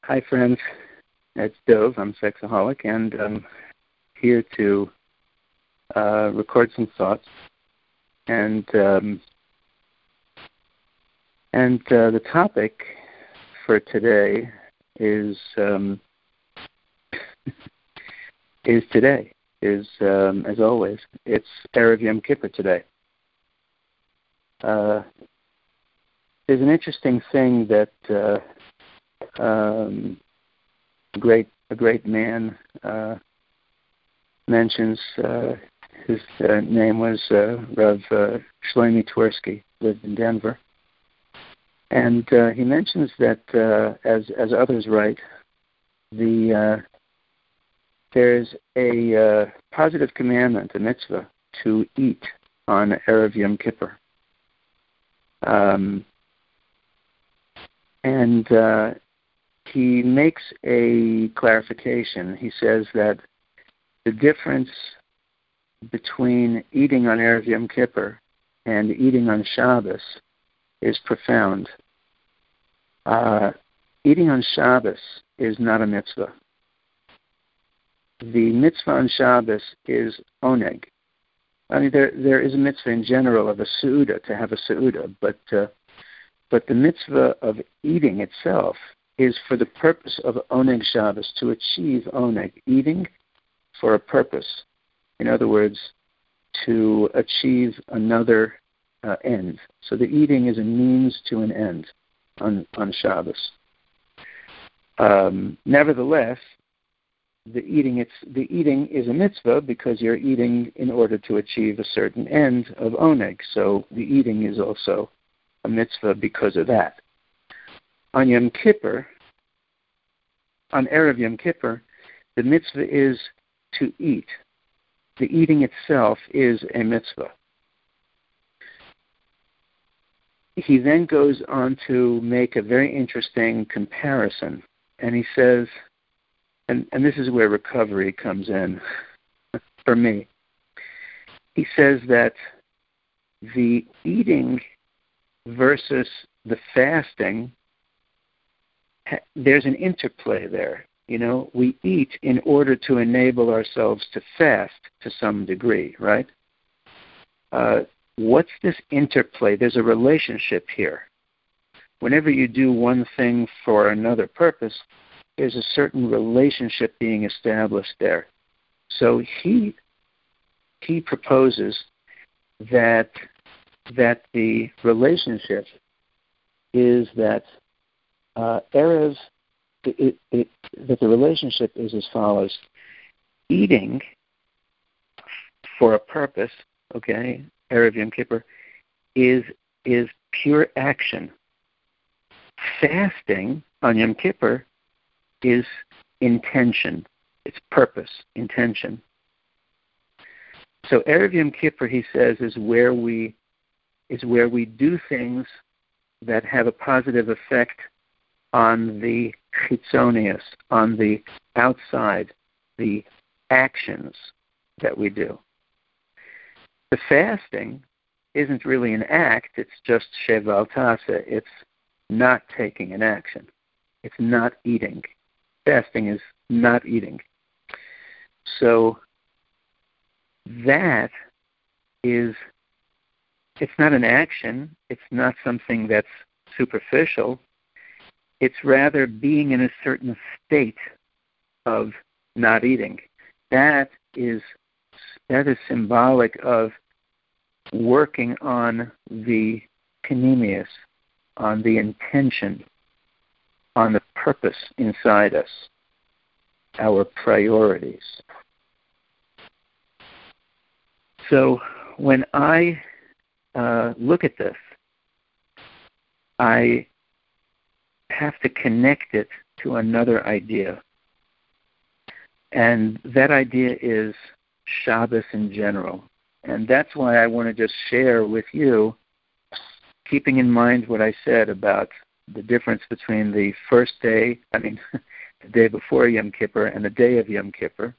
Hi, friends. It's Dove. I'm Sexaholic, and I'm here to record some thoughts. And the topic for today is today. As always, it's Erev Yom Kippur today. There's an interesting thing that a great man mentions. His name was Rav Shlomi Twersky, lived in Denver, and he mentions that as others write, there's a positive commandment, a mitzvah, to eat on Erev Yom Kippur. And he makes a clarification. He says that the difference between eating on Erev Yom Kippur and eating on Shabbos is profound. Eating on Shabbos is not a mitzvah. The mitzvah on Shabbos is oneg. I mean, there is a mitzvah in general of a seudah, to have a seudah, but the mitzvah of eating itself is for the purpose of oneg Shabbos, to achieve oneg, eating for a purpose. In other words, to achieve another end. So the eating is a means to an end on Shabbos. Nevertheless, the eating is a mitzvah because you're eating in order to achieve a certain end of oneg. So the eating is also a mitzvah because of that. On Yom Kippur, on Erev Yom Kippur, the mitzvah is to eat. The eating itself is a mitzvah. He then goes on to make a very interesting comparison, and he says, and this is where recovery comes in for me. He says that the eating versus the fasting, there's an interplay there. You know, we eat in order to enable ourselves to fast to some degree, right? What's this interplay? There's a relationship here. Whenever you do one thing for another purpose, there's a certain relationship being established there. So he proposes that the relationship is that that the relationship is as follows: eating for a purpose, okay, Erev Yom Kippur, is pure action. Fasting on Yom Kippur is intention. It's purpose, intention. So Erev Yom Kippur, he says, is where we do things that have a positive effect on the chitzonius, on the outside, the actions that we do. The fasting isn't really an act, it's just sheval tasa. It's not taking an action. It's not eating. Fasting is not eating. So that is, it's not an action, it's not something that's superficial. It's rather being in a certain state of not eating. That is symbolic of working on the panemius, on the intention, on the purpose inside us, our priorities. So when I look at this, I have to connect it to another idea. And that idea is Shabbos in general. And that's why I want to just share with you, keeping in mind what I said about the difference between the first day, the day before Yom Kippur and the day of Yom Kippur,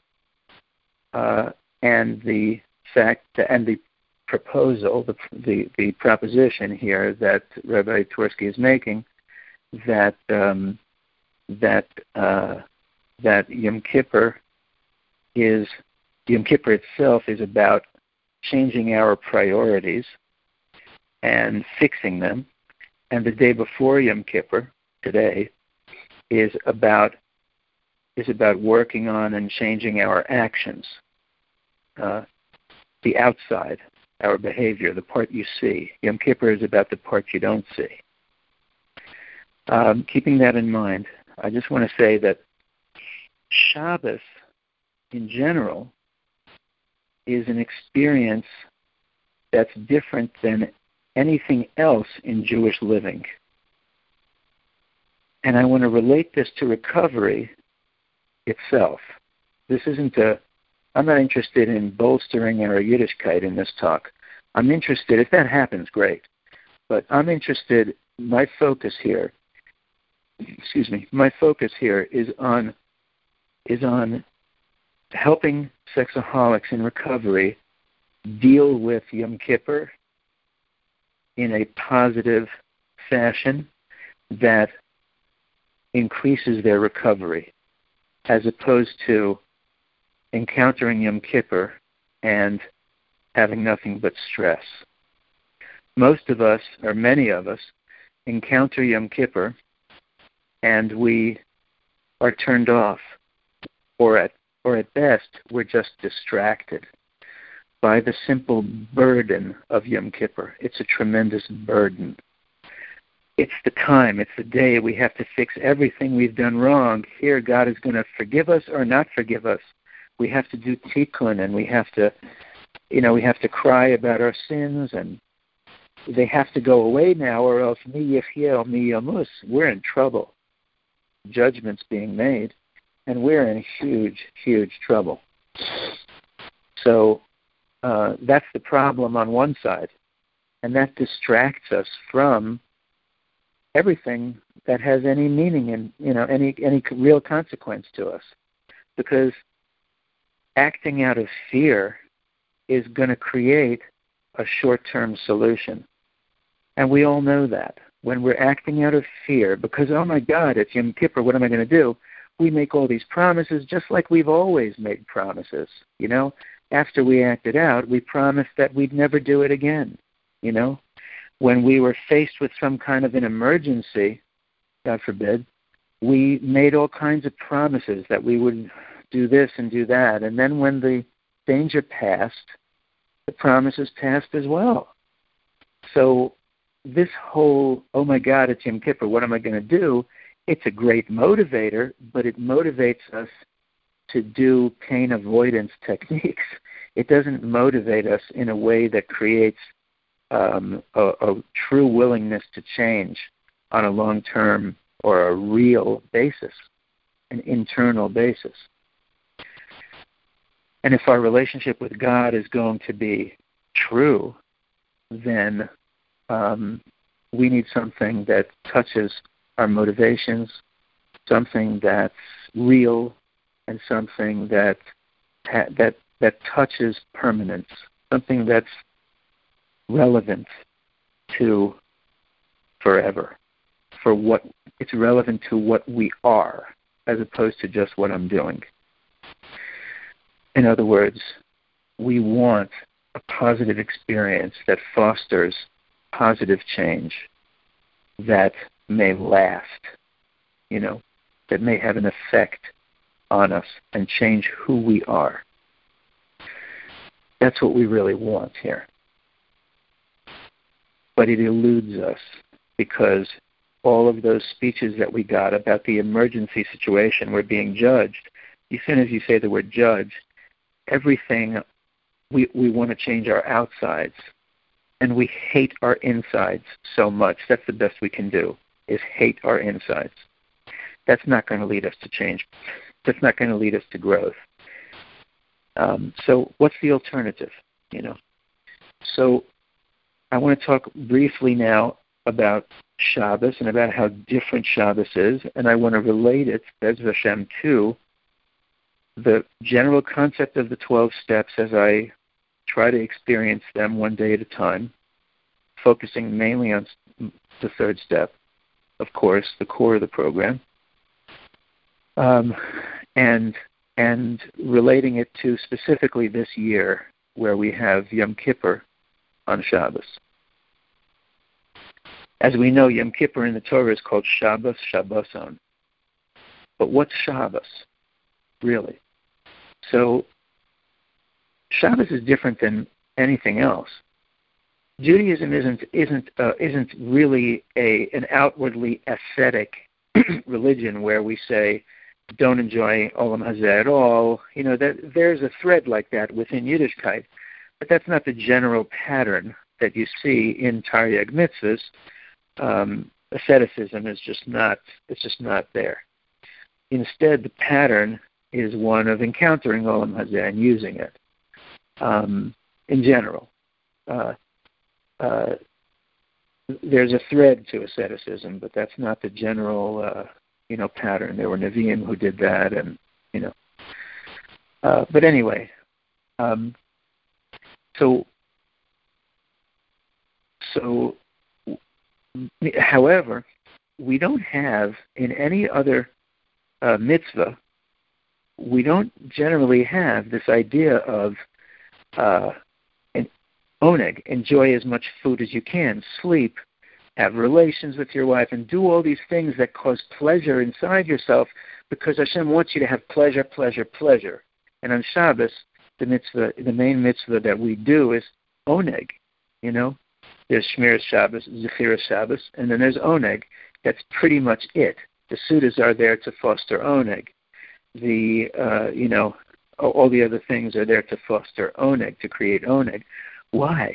and the fact and the proposal, the proposition here that Rabbi Twersky is making, that that Yom Kippur itself is about changing our priorities and fixing them, and the day before Yom Kippur, today, is about working on and changing our actions, the outside, our behavior, the part you see. Yom Kippur is about the part you don't see. Keeping that in mind, I just want to say that Shabbos, in general, is an experience that's different than anything else in Jewish living. And I want to relate this to recovery itself. I'm not interested in bolstering our Yiddishkeit in this talk. I'm interested, if that happens, great. But I'm interested, my focus here is on helping sexaholics in recovery deal with Yom Kippur in a positive fashion that increases their recovery, as opposed to encountering Yom Kippur and having nothing but stress. Most of us, or many of us, encounter Yom Kippur and we are turned off, or at best, we're just distracted by the simple burden of Yom Kippur. It's a tremendous burden. It's the time, it's the day we have to fix everything we've done wrong. Here, God is going to forgive us or not forgive us. We have to do tikkun, and we have to cry about our sins, and they have to go away now, or else mi yichyeh mi yamus. We're in trouble. Judgment's being made, and we're in huge, huge trouble. So that's the problem on one side, and that distracts us from everything that has any meaning and any real consequence to us, because acting out of fear is going to create a short-term solution, and we all know that. When we're acting out of fear, because, oh my God, it's Yom Kippur, what am I going to do? We make all these promises just like we've always made promises, After we acted out, we promised that we'd never do it again, When we were faced with some kind of an emergency, God forbid, we made all kinds of promises that we would do this and do that. And then when the danger passed, the promises passed as well. So this whole, oh my God, it's Yom Kippur, what am I going to do? It's a great motivator, but it motivates us to do pain avoidance techniques. It doesn't motivate us in a way that creates a true willingness to change on a long-term or a real basis, an internal basis. And if our relationship with God is going to be true, then we need something that touches our motivations, something that's real, and something that touches permanence, something that's relevant to forever. It's relevant to what we are, as opposed to just what I'm doing. In other words, we want a positive experience that fosters positive change that may last, that may have an effect on us and change who we are. That's what we really want here. But it eludes us because all of those speeches that we got about the emergency situation, we're being judged. As soon as you say the word judge, everything, we want to change our outsides. And we hate our insides so much. That's the best we can do, is hate our insides. That's not going to lead us to change. That's not going to lead us to growth. So what's the alternative? So I want to talk briefly now about Shabbos and about how different Shabbos is, and I want to relate it, Be'ez Hashem, to the general concept of the 12 steps as I try to experience them one day at a time, focusing mainly on the third step, of course, the core of the program. and relating it to specifically this year, where we have Yom Kippur on Shabbos. As we know, Yom Kippur in the Torah is called Shabbos, Shabboson. But what's Shabbos, really? So Shabbos is different than anything else. Judaism isn't really an outwardly ascetic religion where we say don't enjoy Olam Hazeh at all. You know, that there's a thread like that within Yiddishkeit, but that's not the general pattern that you see in Taryag mitzvahs. Asceticism is just not there. Instead, the pattern is one of encountering Olam Hazeh and using it. In general, there's a thread to asceticism, but that's not the general, pattern. There were Nevi'im who did that, and but anyway, so however, we don't have in any other mitzvah. We don't generally have this idea of an oneg, enjoy as much food as you can, sleep, have relations with your wife, and do all these things that cause pleasure inside yourself, because Hashem wants you to have pleasure, pleasure, pleasure. And on Shabbos, the main mitzvah that we do is oneg. There's Shmiras Shabbos, Zechiras Shabbos, and then there's oneg. That's pretty much it. The Sudas are there to foster oneg. All the other things are there to foster oneg, to create oneg. Why?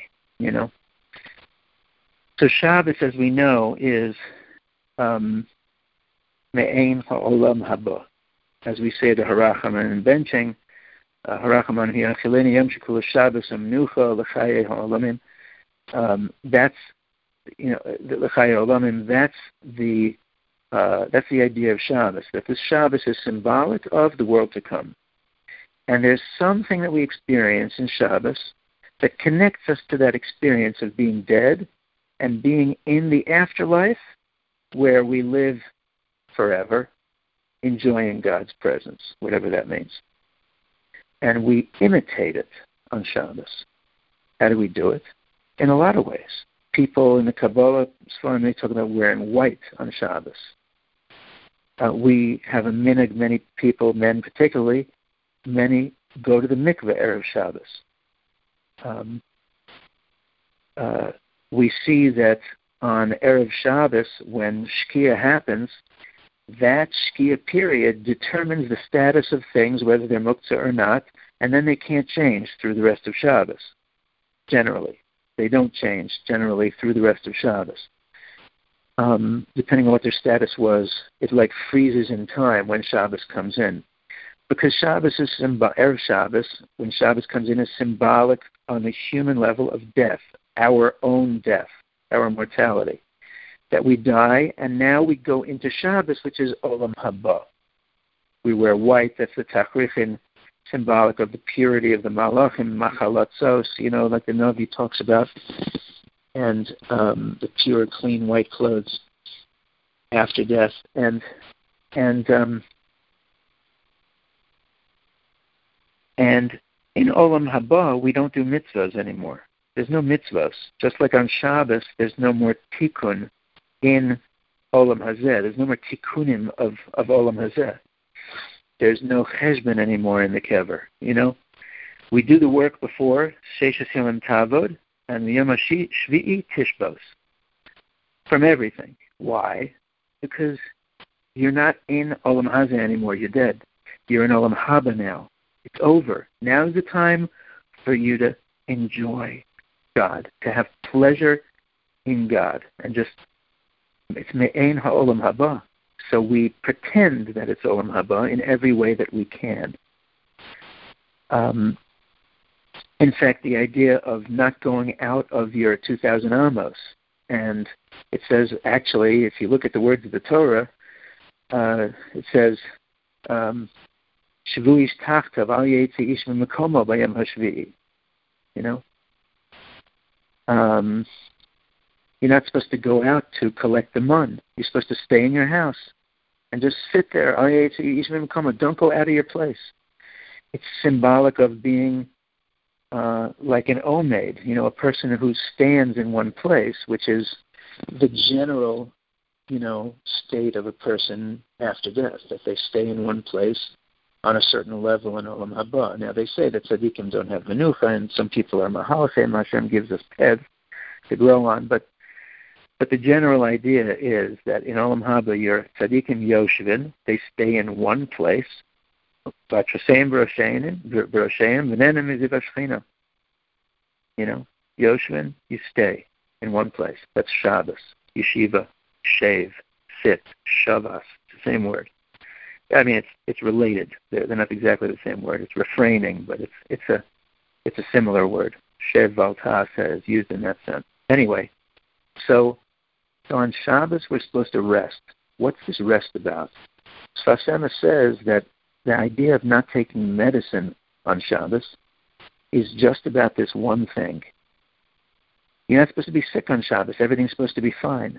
So Shabbos, as we know, is me'ein ha'olam haba. As we say the Harachaman in benching, Harachaman hi'achileni yom shekul Shabbos amnucha l'chayei ha'olamim. That's the l'chayei ha'olamim. That's the idea of Shabbos. That this Shabbos is symbolic of the world to come. And there's something that we experience in Shabbos that connects us to that experience of being dead and being in the afterlife, where we live forever, enjoying God's presence, whatever that means. And we imitate it on Shabbos. How do we do it? In a lot of ways. People in the Kabbalah, they talk about wearing white on Shabbos. We have a minhag, many people, men particularly, many go to the mikveh erev Shabbos. We see that on erev Shabbos, when Shkia happens, that Shkia period determines the status of things, whether they're muktzah or not, and then they can't change through the rest of Shabbos. Generally, they don't change generally through the rest of Shabbos. Depending on what their status was, it like freezes in time when Shabbos comes in. Because Shabbos is erev Shabbos, when Shabbos comes in, is symbolic on the human level of death, our own death, our mortality. That we die, and now we go into Shabbos, which is Olam Haba. We wear white, that's the Tachrichin, symbolic of the purity of the Malachim, Machalatzos, like the Navi talks about, and the pure, clean, white clothes after death. And in Olam Haba, we don't do mitzvahs anymore. There's no mitzvahs. Just like on Shabbos, there's no more tikkun in Olam Hazeh. There's no more tikkunim of Olam Hazeh. There's no cheshbon anymore in the kever. We do the work before Sheishas Yomim Tavod and the Yom Shvi'i Tishbos from everything. Why? Because you're not in Olam Hazeh anymore. You're dead. You're in Olam Haba now. It's over. Now's the time for you to enjoy God, to have pleasure in God, and just it's me'ein ha'olam haba. So we pretend that it's olam haba in every way that we can. In fact, the idea of not going out of your 2,000 amos, and it says actually, if you look at the words of the Torah, it says. Shavuish tachtav al yetzi ish mekomo bayom hashvi'i. You're not supposed to go out to collect the mun. You're supposed to stay in your house and just sit there. Don't go out of your place. It's symbolic of being like an omed, a person who stands in one place, which is the general, state of a person after death, that they stay in one place on a certain level in Olam Haba. Now, they say that tzaddikim don't have menucha, and some people are mahalachim. Hashem gives us peds to grow on, but the general idea is that in Olam Haba, your tzaddikim yoshvin, they stay in one place. Yoshvin, you stay in one place. That's Shabbos, yeshiva, shave, sit, shavas. It's the same word. I mean, it's related. They're not exactly the same word. It's refraining, but it's a similar word. Shev valtas is used in that sense. Anyway, so on Shabbos we're supposed to rest. What's this rest about? Sfas Emes says that the idea of not taking medicine on Shabbos is just about this one thing. You're not supposed to be sick on Shabbos. Everything's supposed to be fine.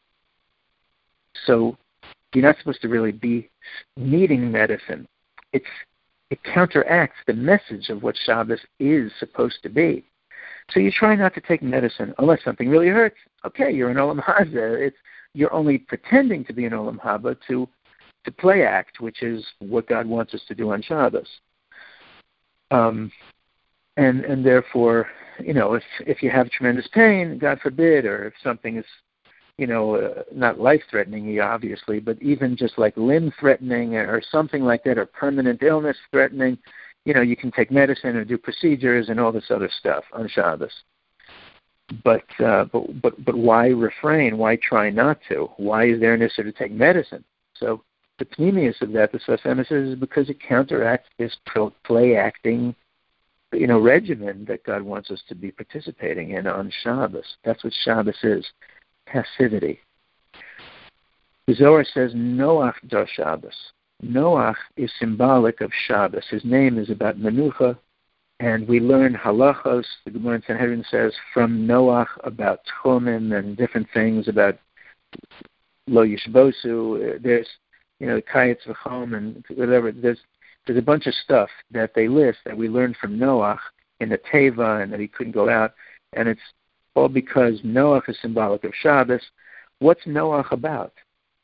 So you're not supposed to really be needing medicine. It counteracts the message of what Shabbos is supposed to be. So you try not to take medicine unless something really hurts. Okay, you're in Olam Haba. You're only pretending to be in Olam Haba to play act, which is what God wants us to do on Shabbos. And therefore, if you have tremendous pain, God forbid, or if something is, not life-threatening, obviously, but even just like limb-threatening or something like that, or permanent illness-threatening, you can take medicine or do procedures and all this other stuff on Shabbos. But why refrain? Why try not to? Why is there a necessity to take medicine? So the pneumius of that, the Sfas Emes says, is because it counteracts this play-acting, regimen that God wants us to be participating in on Shabbos. That's what Shabbos is, passivity. The Zohar says Noach dar Shabbos. Noach is symbolic of Shabbos. His name is about Menucha, and we learn halachos. The Gemara in Sanhedrin says from Noach about Tchomin and different things about Lo Yishbosu. There's, Kayetz V'chom and whatever. There's a bunch of stuff that they list that we learned from Noach in the Teva, and that he couldn't go out, and it's all because Noach is symbolic of Shabbos. What's Noach about?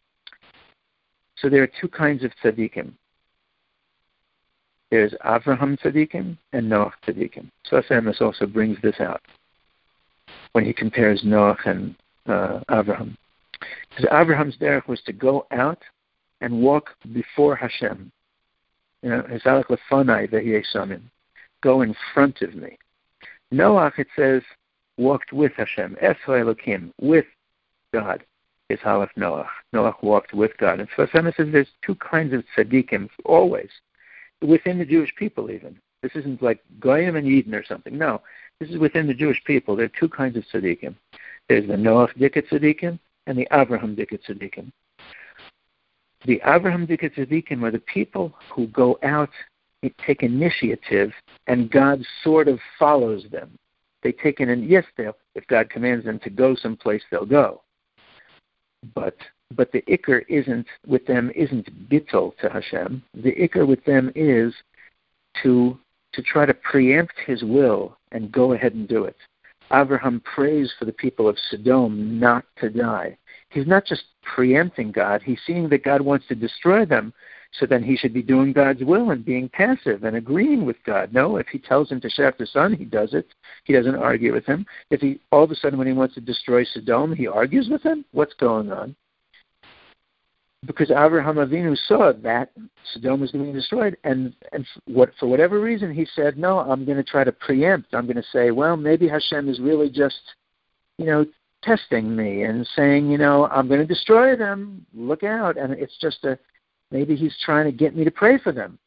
So there are two kinds of tzaddikim. There's Avraham tzaddikim and Noach tzaddikim. Sfas Emes also brings this out when he compares Noach and Avraham. Because Avraham's derech was to go out and walk before Hashem. Hizalach lefanai v'hiyeh samim. Go in front of me. Noach, it says, walked with Hashem. Esho Elokim, with God. Is Halach Noach. Noach walked with God. And Sfas Emes says there's two kinds of tzaddikim, always, within the Jewish people even. This isn't like Goyim and Yidden or something. No, this is within the Jewish people. There are two kinds of tzaddikim. There's the Noach Dika tzaddikim and the Avraham Dika tzaddikim. The Avraham Dika tzaddikim are the people who go out and take initiative, and God sort of follows them. They take in, and yes, if God commands them to go someplace, they'll go. But the ikr isn't bittul to Hashem. The ikr with them is to try to preempt His will and go ahead and do it. Avraham prays for the people of Sodom not to die. He's not just preempting God. He's seeing that God wants to destroy them, so then he should be doing God's will and being passive and agreeing with God. No, if he tells him to shave the sun, he does it. He doesn't argue with him. If he all of a sudden when he wants to destroy Sodom, he argues with him, what's going on? Because Avraham Avinu saw that Sodom was being destroyed, and for whatever reason he said, no, I'm going to try to preempt. I'm going to say, well, maybe Hashem is really just, testing me and saying, I'm going to destroy them. Look out. And it's just maybe he's trying to get me to pray for them,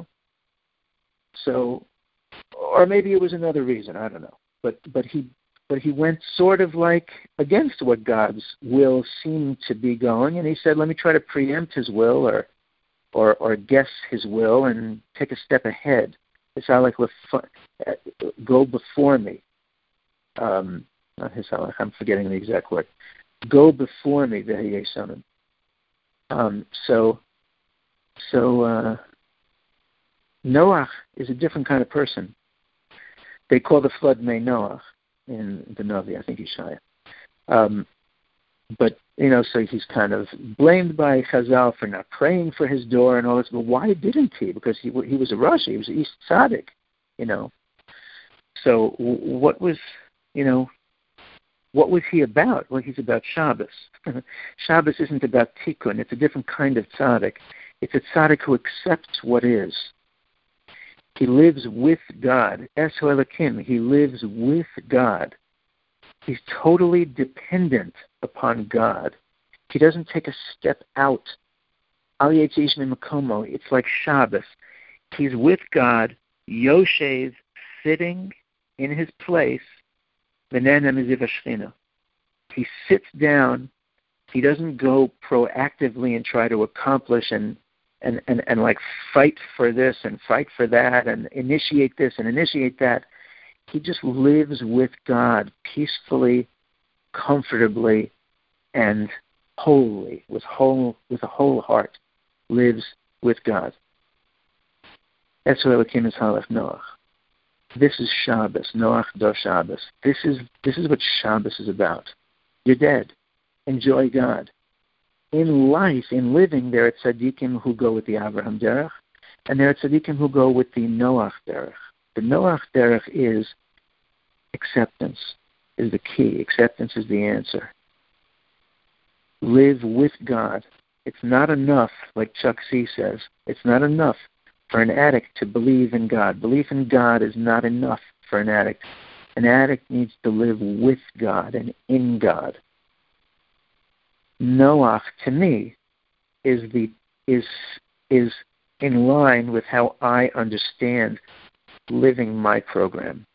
So, or maybe it was another reason, I don't know. But he went sort of like against what God's will seemed to be going, and he said, let me try to preempt his will or guess his will and take a step ahead. It's like go before me. Not his, I'm forgetting the exact word. Go before me, v'hiyeh samim. So Noach is a different kind of person. They call the flood Mei Noach in the Navi, I think Yeshaya. But, so he's kind of blamed by Chazal for not praying for his door and all this. But why didn't he? Because he was a Rashi, he was an East Tzaddik, So what was he about? Well, he's about Shabbos. Shabbos isn't about tikkun. It's a different kind of tzaddik. It's a tzaddik who accepts what is. He lives with God. Es Elokim. He lives with God. He's totally dependent upon God. He doesn't take a step out. Al Yetzish Makomo. It's like Shabbos. He's with God. Yoshev, sitting in his place. He sits down. He doesn't go proactively and try to accomplish and like fight for this and fight for that and initiate this and initiate that. He just lives with God peacefully, comfortably, and wholly, with a whole heart, lives with God. That's what Elokim is Halach Noach. This is Shabbos, Noach Dor Shabbos. This is what Shabbos is about. You're dead. Enjoy God. In life, in living, there are tzaddikim who go with the Avraham Derech, and there are tzaddikim who go with the Noach Derech. The Noach Derech is acceptance, is the key. Acceptance is the answer. Live with God. It's not enough, like Chuck C. says, it's not enough for an addict to believe in God. Belief in God is not enough for an addict. An addict needs to live with God and in God. Noach, to me, is in line with how I understand living my program.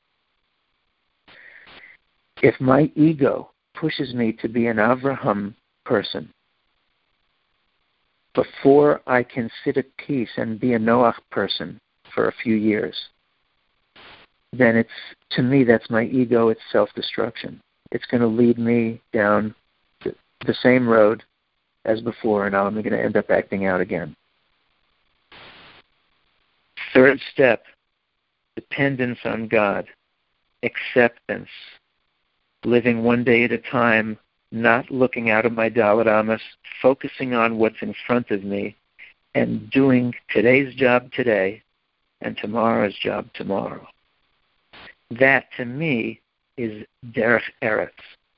If my ego pushes me to be an Avraham person, before I can sit at peace and be a Noach person for a few years, then to me, that's my ego, it's self-destruction. It's going to lead me down the same road as before, and I'm going to end up acting out again. Third step, dependence on God, acceptance, living one day at a time, not looking out of my Dalet Amos, focusing on what's in front of me, and doing today's job today and tomorrow's job tomorrow. That, to me, is Derech Eretz.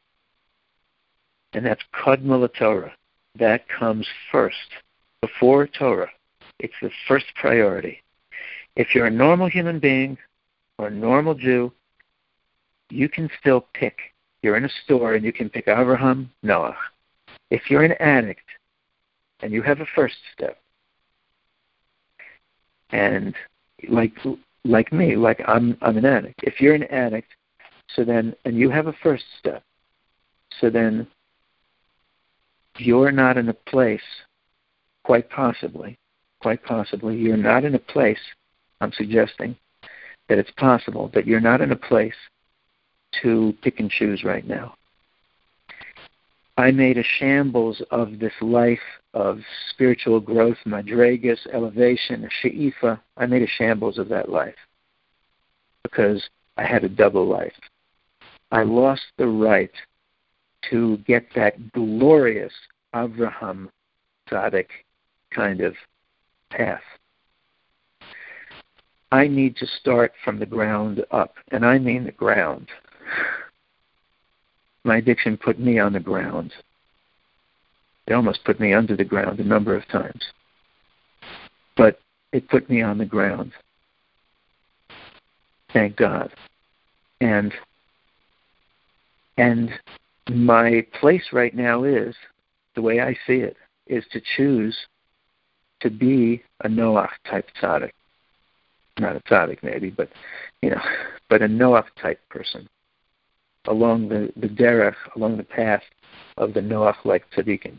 And that's Kodma LaTorah. That comes first, before Torah. It's the first priority. If you're a normal human being or a normal Jew, you can still pick. You're in a store and you can pick Avraham, Noach. If you're an addict and you have a first step, and like me, like I'm an addict. If you're an addict, and you have a first step, so then you're not in a place, quite possibly, you're not in a place, I'm suggesting that it's possible that you're not in a place to pick and choose right now. I made a shambles of this life of spiritual growth, madregas, elevation, she'ifa. I made a shambles of that life because I had a double life. I lost the right to get that glorious Avraham tzaddik kind of path. I need to start from the ground up, and I mean the ground. My addiction put me on the ground. It almost put me under the ground a number of times. But it put me on the ground. Thank God. And my place right now is, the way I see it, is to choose to be a Noach type tzaddik. Not a tzaddik maybe, but a Noach type person. Along the derech, along the path of the Noach-like tzaddikim,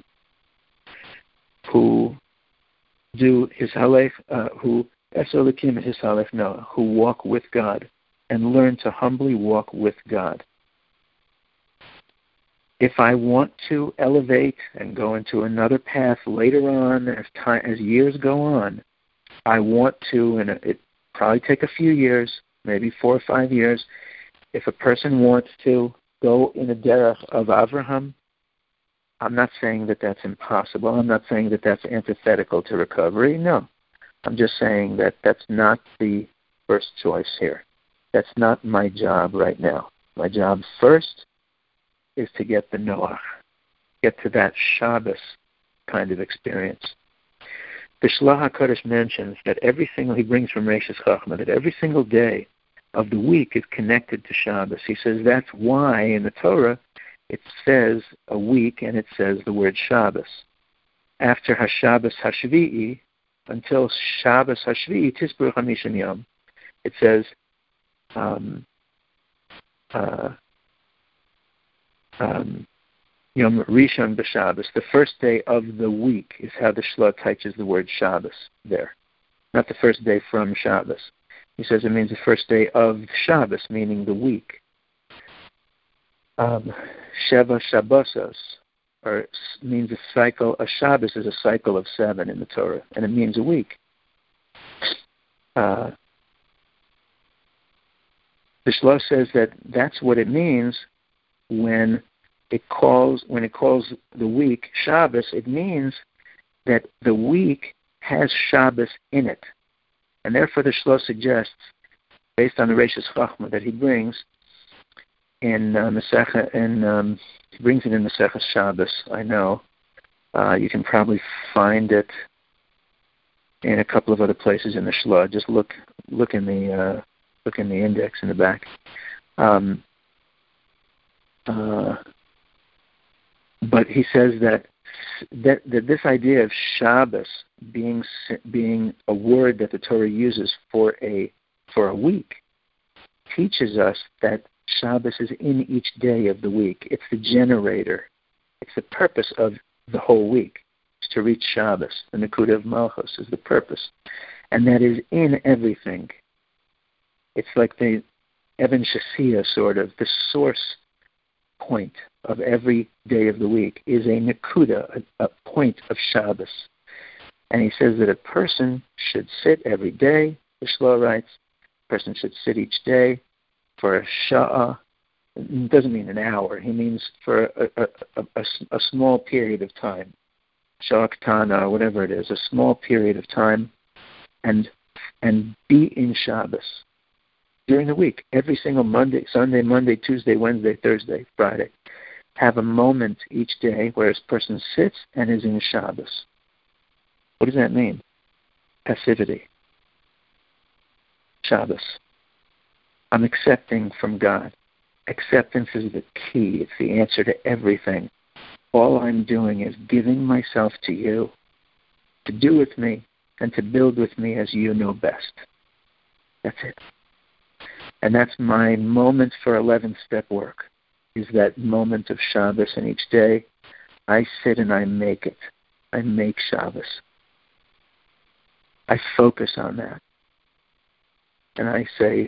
who do his halech, who esolikim his halech Noah, who walk with God and learn to humbly walk with God. If I want to elevate and go into another path later on, as years go on, I want to, and it probably take a few years, maybe 4 or 5 years. If a person wants to go in the derech of Avraham, I'm not saying that that's impossible. I'm not saying that that's antithetical to recovery. No. I'm just saying that that's not the first choice here. That's not my job right now. My job first is to get the Noach, get to that Shabbos kind of experience. The Shlach HaKodesh mentions that he brings from Reishis Chachma, that every single day of the week is connected to Shabbos. He says that's why in the Torah it says a week and it says the word Shabbos. After HaShabbos HaShvi'i, until Shabbos HaShvi'i, Tisbur HaMishim Yom, it says Yom Rishon b'Shabbos, the first day of the week, is how the Shlach teaches the word Shabbos there. Not the first day from Shabbos. He says it means the first day of Shabbos, meaning the week. Sheva Shabbosos, or means a cycle. A Shabbos is a cycle of 7 in the Torah, and it means a week. The Shlach says that that's what it means when it calls the week Shabbos. It means that the week has Shabbos in it, and therefore the Shlach suggests, based on the Reishis Chachma that he brings in Masechah, he brings it in Masechah Shabbos. I know you can probably find it in a couple of other places in the Shlach. Just look in the index in the back. But he says that this idea of Shabbos being a word that the Torah uses for a week teaches us that Shabbos is in each day of the week. It's the generator. It's the purpose of the whole week. It's to reach Shabbos. The Nekuda of Malchus is the purpose. And that is in everything. It's like the Evan Shasiya, sort of, the source point of every day of the week is a Nekuda, a point of Shabbos. And he says that a person should sit every day, the Shlach writes, a person should sit each day for a sha'ah. It doesn't mean an hour. He means for a small period of time. Sha'ah Ketana, whatever it is, a small period of time, and be in Shabbos during the week, every single Sunday, Monday, Tuesday, Wednesday, Thursday, Friday. Have a moment each day where this person sits and is in Shabbos. What does that mean? Passivity. Shabbos. I'm accepting from God. Acceptance is the key. It's the answer to everything. All I'm doing is giving myself to you to do with me and to build with me as you know best. That's it. And that's my moment for 11th step work, is that moment of Shabbos, and each day I sit and I make it. I make Shabbos. I focus on that. And I say,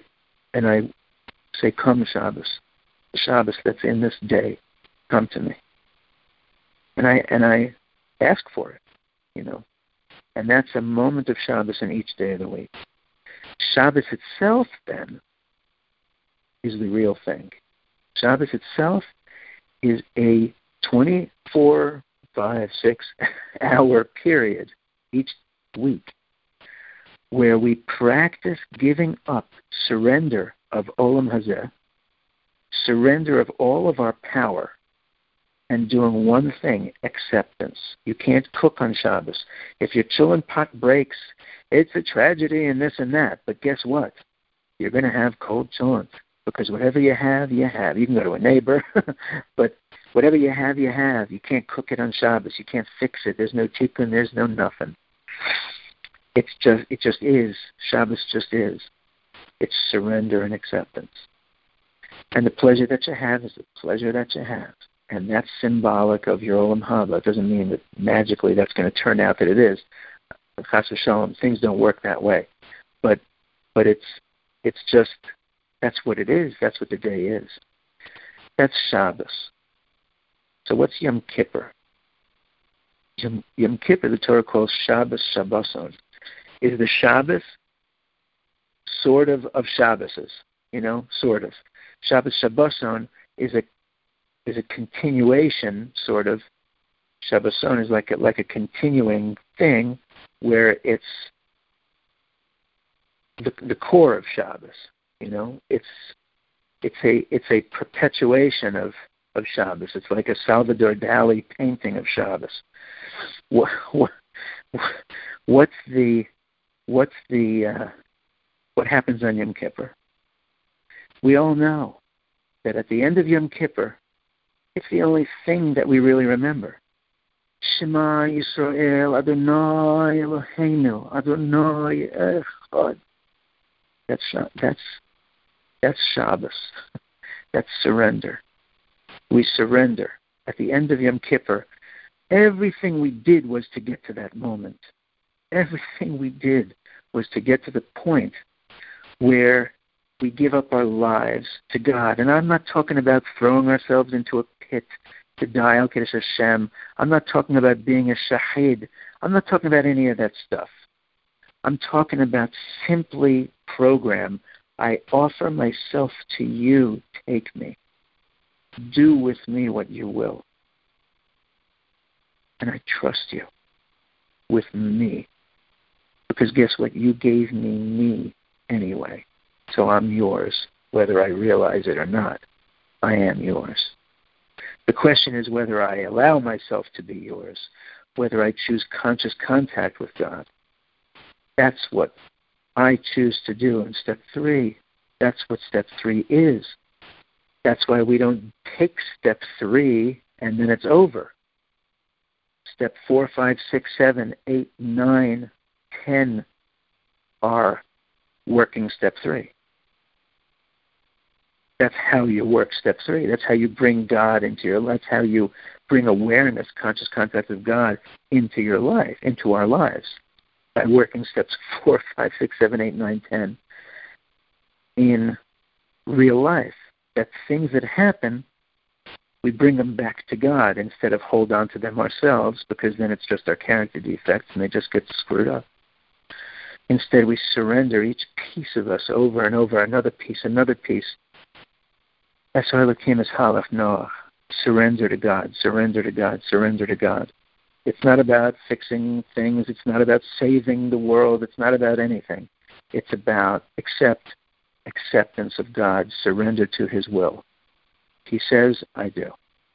come Shabbos. The Shabbos that's in this day, come to me. And I ask for it, And that's a moment of Shabbos in each day of the week. Shabbos itself, then, is the real thing. Shabbos itself is a 24, 5, 6 hour period each week where we practice giving up, surrender of Olam Hazeh, surrender of all of our power, and doing one thing, acceptance. You can't cook on Shabbos. If your chillin' pot breaks, it's a tragedy and this and that. But guess what? You're going to have cold chillin'. Because whatever you have, you have. You can go to a neighbor, but whatever you have, you have. You can't cook it on Shabbos. You can't fix it. There's no tikkun. There's no nothing. It just is. Shabbos just is. It's surrender and acceptance. And the pleasure that you have is the pleasure that you have. And that's symbolic of your Olam Haba. It doesn't mean that magically that's going to turn out that it is. Chas v'shalom, things don't work that way. But it's just, that's what it is. That's what the day is. That's Shabbos. So what's Yom Kippur? Yom Kippur, the Torah calls Shabbos Shabboson, is the Shabbos sort of Shabboses, sort of. Shabbos Shabboson is a continuation, sort of. Shabboson is like a continuing thing where it's the core of Shabbos. It's a perpetuation of Shabbos. It's like a Salvador Dali painting of Shabbos. What happens on Yom Kippur? We all know that at the end of Yom Kippur, it's the only thing that we really remember. Shema Yisrael Adonai Eloheinu Adonai Echad. That's Shabbos. That's surrender. We surrender. At the end of Yom Kippur, everything we did was to get to that moment. Everything we did was to get to the point where we give up our lives to God. And I'm not talking about throwing ourselves into a pit to die al Kiddush Hashem. I'm not talking about being a shahid. I'm not talking about any of that stuff. I'm talking about simply program. I offer myself to you. Take me. Do with me what you will. And I trust you with me. Because guess what? You gave me anyway. So I'm yours, whether I realize it or not. I am yours. The question is whether I allow myself to be yours, whether I choose conscious contact with God. That's what I choose to do in step 3. That's what step 3 is. That's why we don't take step 3 and then it's over. Step 4, 5, 6, 7, 8, 9, 10 are working step 3. That's how you work step 3. That's how you bring God into your life. That's how you bring awareness, conscious contact with God into your life, into our lives. By working steps 4, 5, 6, 7, 8, 9, 10 in real life. That things that happen, we bring them back to God instead of hold on to them ourselves, because then it's just our character defects and they just get screwed up. Instead, we surrender each piece of us over and over, another piece. That's why Elohim is Halach Noach. Surrender to God, surrender to God, surrender to God. It's not about fixing things. It's not about saving the world. It's not about anything. It's about acceptance of God, surrender to His will. He says, I do.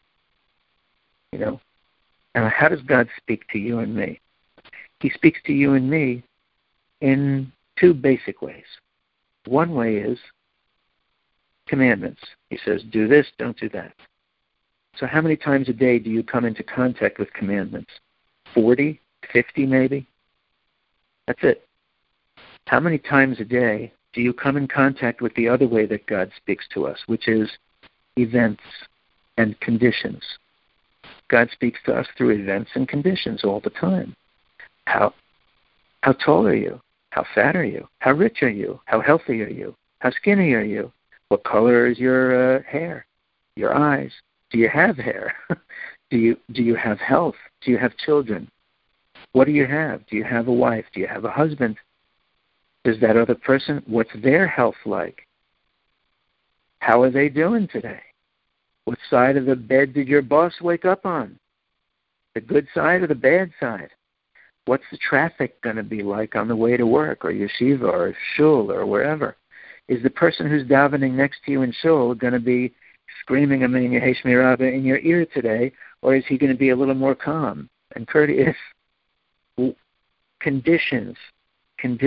And how does God speak to you and me? He speaks to you and me in 2 basic ways. One way is commandments. He says, do this, don't do that. So how many times a day do you come into contact with commandments? 40, 50 maybe? That's it. How many times a day do you come in contact with the other way that God speaks to us, which is events and conditions? God speaks to us through events and conditions all the time. How tall are you? How fat are you? How rich are you? How healthy are you? How skinny are you? What color is your hair? Your eyes? Do you have hair? Do you have health? Do you have children? What do you have? Do you have a wife? Do you have a husband? Does that other person, what's their health like? How are they doing today? What side of the bed did your boss wake up on? The good side or the bad side? What's the traffic going to be like on the way to work or yeshiva or shul or wherever? Is the person who's davening next to you in shul going to be screaming Amen Yehei Rabba in your ear today, or is he going to be a little more calm and courteous? Conditions, and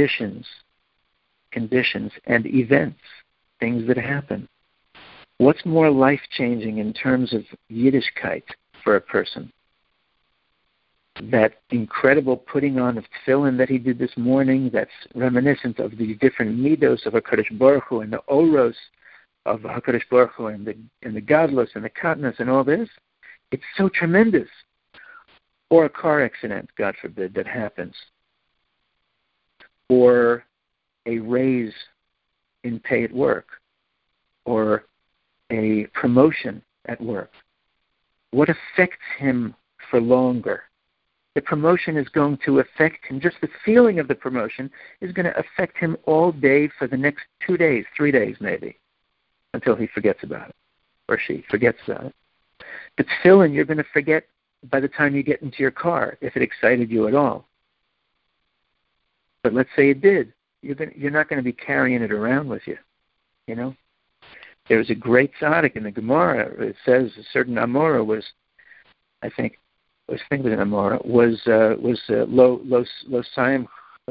events, things that happen. What's more life-changing in terms of Yiddishkeit for a person? That incredible putting on of tefillin that he did this morning, that's reminiscent of the different midos of HaKadosh Baruch Hu and the oros of HaKadosh Baruch Hu and the gadlus and the katnas and all this. It's so tremendous. Or a car accident, God forbid, that happens. Or a raise in pay at work. Or a promotion at work. what affects him for longer. The promotion is going to affect him. Just the feeling of the promotion is going to affect him all day for the next 2 days, 3 days maybe, until he forgets about it, or she forgets about it. But tefillin, you're going to forget by the time you get into your car, if it excited you at all. But let's say it did. You're not going to be carrying it around with you, you know. There was a great tzaddik in the Gemara. It says a certain Amora was, I think it was an Amora, was lo sayim,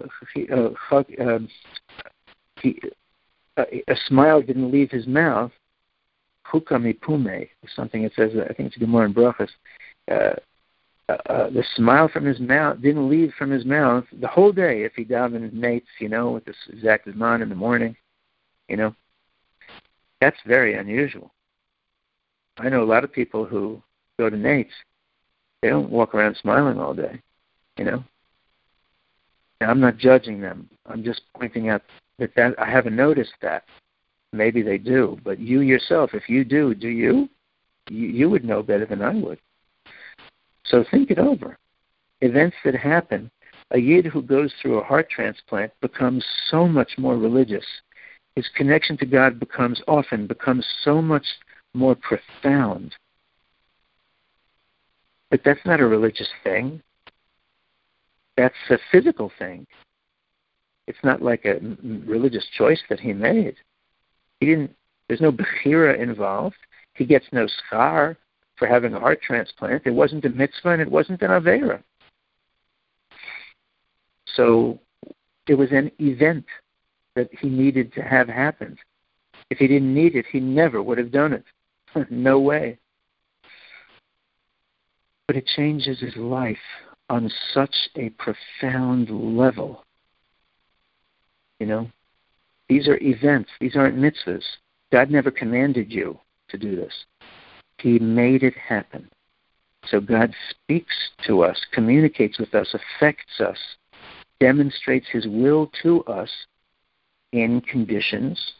a smile didn't leave his mouth. Hukami pume, something it says. I think it's Gemara in Brachos. The smile from his mouth didn't leave from his mouth the whole day if he davened nates, you know, with this exact zman in the morning, you know. That's very unusual. I know a lot of people who go to nates. They don't walk around smiling all day, you know. Now, I'm not judging them. I'm just pointing out that I haven't noticed that. Maybe they do, but you yourself, if you do you? You would know better than I would. So think it over. Events that happen, a yid who goes through a heart transplant becomes so much more religious. His connection to God becomes so much more profound. But that's not a religious thing. That's a physical thing. It's not like a religious choice that he made. There's no bechira involved. He gets no schar for having a heart transplant. It wasn't a mitzvah and it wasn't an avera. So it was an event that he needed to have happened. If he didn't need it, he never would have done it. No way. But it changes his life on such a profound level. You know, these are events. These aren't mitzvahs. God never commanded you to do this. He made it happen. So God speaks to us, communicates with us, affects us, demonstrates his will to us in conditions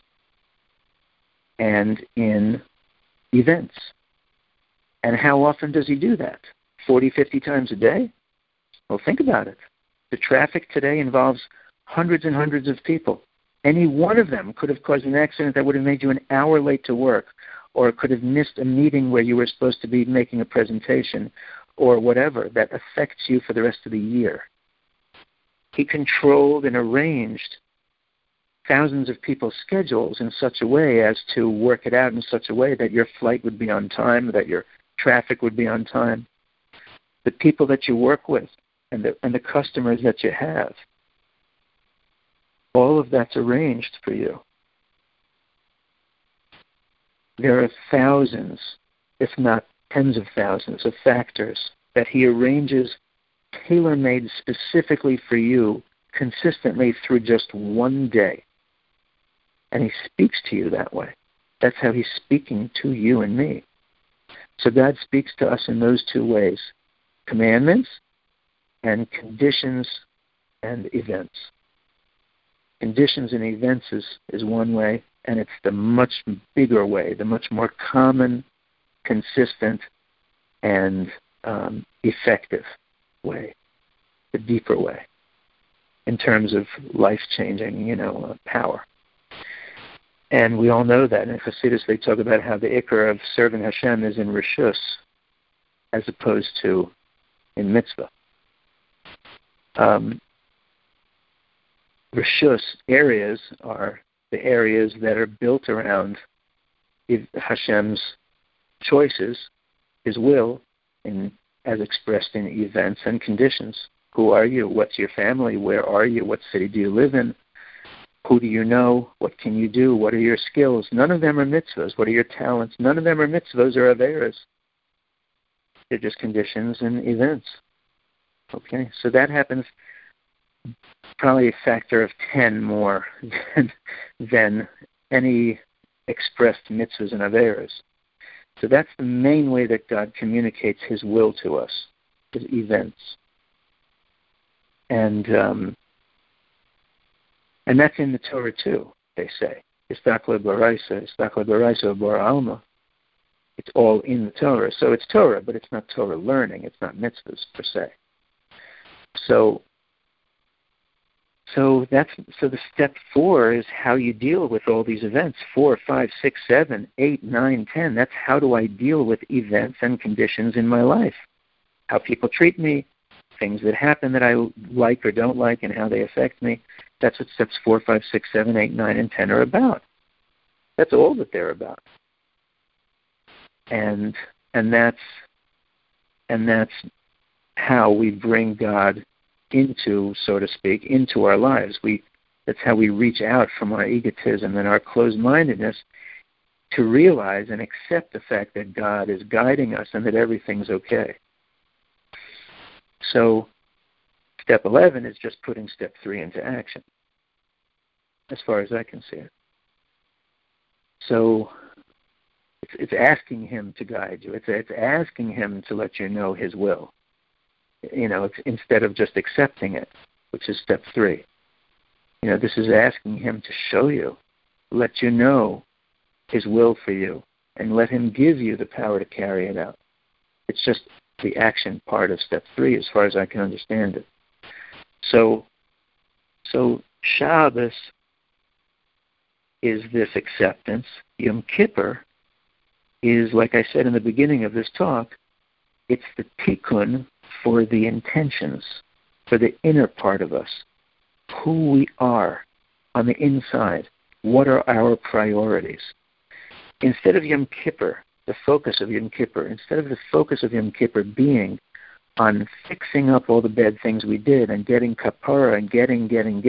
and in events. And how often does he do that? 40, 50 times a day? Well, think about it. The traffic today involves hundreds and hundreds of people. Any one of them could have caused an accident that would have made you an hour late to work, or could have missed a meeting where you were supposed to be making a presentation, or whatever, that affects you for the rest of the year. He controlled and arranged thousands of people's schedules in such a way as to work it out in such a way that your flight would be on time, that your traffic would be on time. The people that you work with and the customers that you have, all of that's arranged for you. There are thousands, if not tens of thousands, of factors that he arranges tailor-made specifically for you consistently through just one day. And he speaks to you that way. That's how he's speaking to you and me. So God speaks to us in those two ways, commandments and conditions and events. Conditions and events is one way, and it's the much bigger way, the much more common, consistent, and effective way, the deeper way, in terms of life-changing, power. And we all know that. In Hasidus, they talk about how the ikar of serving Hashem is in reshus, as opposed to in mitzvah. Reshus areas are the areas that are built around Hashem's choices, His will, as expressed in events and conditions. Who are you? What's your family? Where are you? What city do you live in? Who do you know? What can you do? What are your skills? None of them are mitzvahs. What are your talents? None of them are mitzvahs or averas. They're just conditions and events. Okay, so that happens probably a factor of 10 more than any expressed mitzvahs and averas. So that's the main way that God communicates His will to us, His events. And that's in the Torah too, they say. Istakla baraisa, istakla baraisa bara alma. It's all in the Torah. So it's Torah, but it's not Torah learning. It's not mitzvahs per se. So the step 4 is how you deal with all these events. 4, 5, 6, 7, 8, 9, 10. That's how do I deal with events and conditions in my life. How people treat me, things that happen that I like or don't like, and how they affect me. That's what steps 4, 5, 6, 7, 8, 9, and 10 are about. That's all that they're about. And that's how we bring God into, so to speak, into our lives. That's how we reach out from our egotism and our closed-mindedness to realize and accept the fact that God is guiding us and that everything's okay. So step 11 is just putting step 3 into action, as far as I can see it. So it's asking him to guide you. It's asking him to let you know his will. It's instead of just accepting it, which is step 3. This is asking him to show you, let you know his will for you, and let him give you the power to carry it out. It's just the action part of step 3, as far as I can understand it. So Shabbos is this acceptance. Yom Kippur is, like I said in the beginning of this talk, it's the tikkun for the intentions, for the inner part of us, who we are on the inside. What are our priorities? Instead of Yom Kippur, the focus of Yom Kippur, instead of the focus of Yom Kippur being on fixing up all the bad things we did and getting kapara and getting,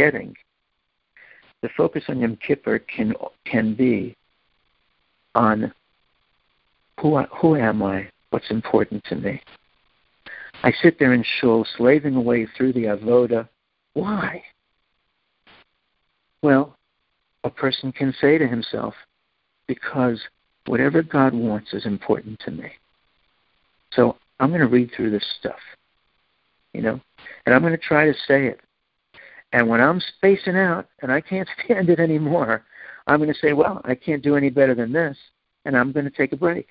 the focus on Yom Kippur can be on who am I? What's important to me? I sit there in shul, slaving away through the avoda. Why? Well, a person can say to himself, because whatever God wants is important to me. So I'm going to read through this stuff, and I'm going to try to say it. And when I'm spacing out and I can't stand it anymore, I'm going to say, well, I can't do any better than this, and I'm going to take a break.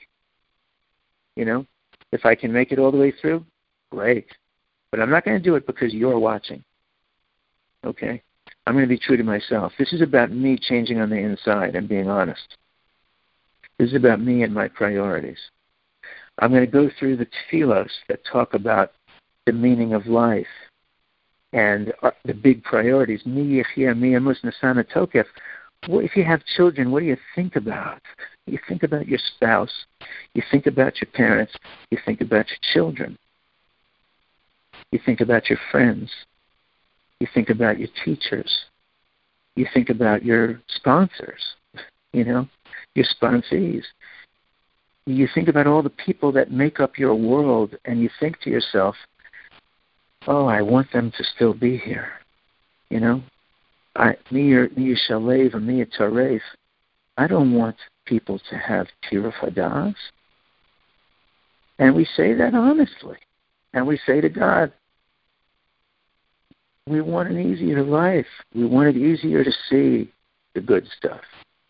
If I can make it all the way through, great. But I'm not going to do it because you're watching. Okay? I'm going to be true to myself. This is about me changing on the inside and being honest. This is about me and my priorities. I'm going to go through the tefillos that talk about the meaning of life and the big priorities. Mi yechia, mi yamus, nasana tokef. If you have children, what do you think about? You think about your spouse. You think about your parents. You think about your children. You think about your friends. You think about your teachers. You think about your sponsors, your sponsees. You think about all the people that make up your world, and you think to yourself, oh, I want them to still be here. Mi yishalev and mi yitaref. I don't want people to have tiruf hadas. And we say that honestly. And we say to God, we want an easier life. We want it easier to see the good stuff.